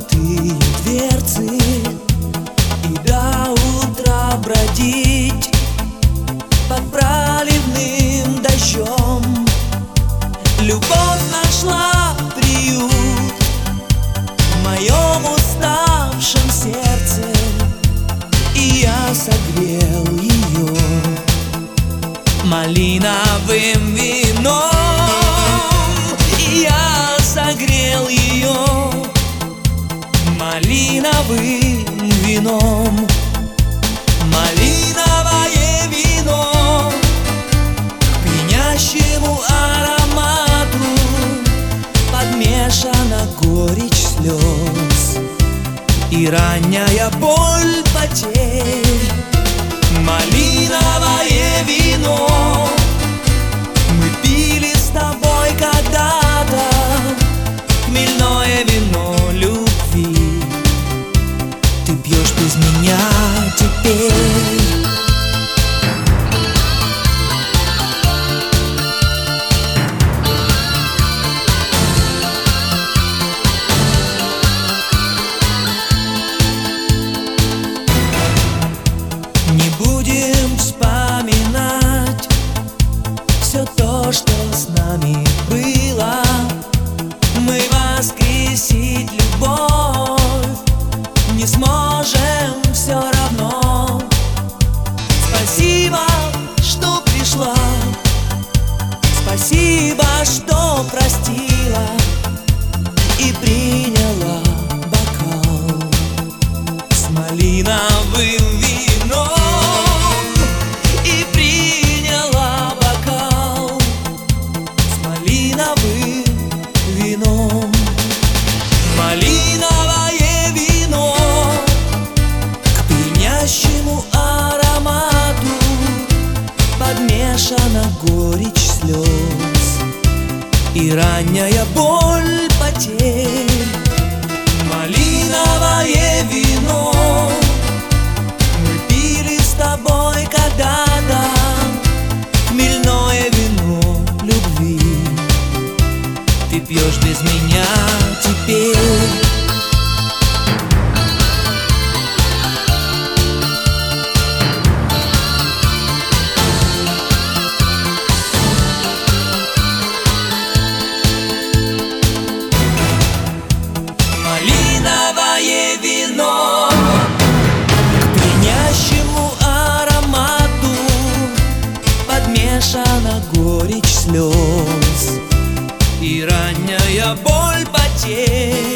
распахнутые дверцы и до утра бродить под проливным дождем. Любовь нашла приют в моем уставшем сердце, и я согрел ее малиновым вином. И я согрел ее малиновым вином. Малиновое вино к пьянящему аромату подмешана горечь слез и ранняя боль потерь. Малиновое вино мы пили с тобой когда-то, хмельное вино любви ты пьешь без меня теперь. Не будем вспоминать все то, что с нами было. Мы воскресить любовь не сможем все равно. Спасибо, что пришла, спасибо, что простила и приняла бокал с малиновым вином. И приняла бокал с малиновым вином. Малиновое вино к пьянящему аромату подмешана горечь слез и ранняя боль потерь. Малиновое вино мы пили с тобой когда-то, хмельное вино любви ты пьешь без меня теперь. Малиновое вино к пьянящему аромату подмешана горечь слез и ранняя боль потерь.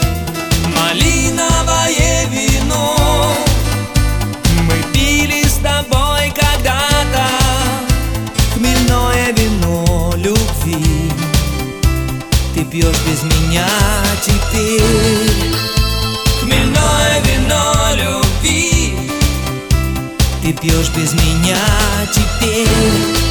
Малиновое вино мы пили с тобой когда-то, хмельное вино любви ты пьешь без меня теперь. Хмельное вино любви ты пьешь без меня теперь.